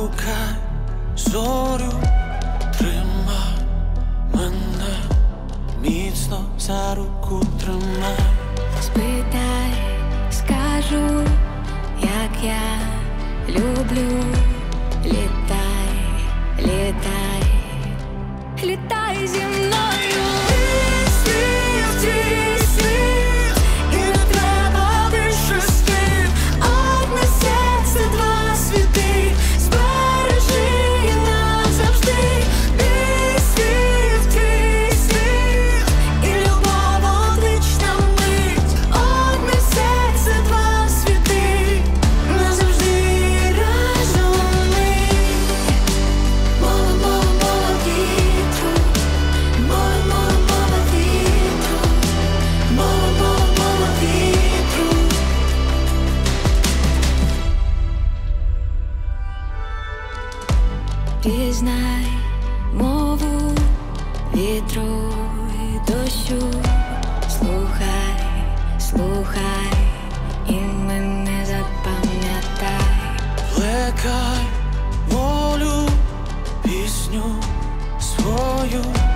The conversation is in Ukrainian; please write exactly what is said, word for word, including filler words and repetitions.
шукай зорю, тримай мене, міцно за руку тримай. Спитай, скажу, як я люблю. Літай, літай, літай зі мною. Твій світ, твій світ, і не треба більше слів. Одне серце, два світи, збережи назавжди. Мій світ, твій світ, і любов одвічна мить. Одне серце, два світи, назавжди разом ми. Мова, мова, мова вітру, мова, мова, мова вітру, мова, мова, мова вітру. Пізнай мову вітру і дощу. Слухай, слухай, і мене запам'ятай. Плекай волю, пісню свою.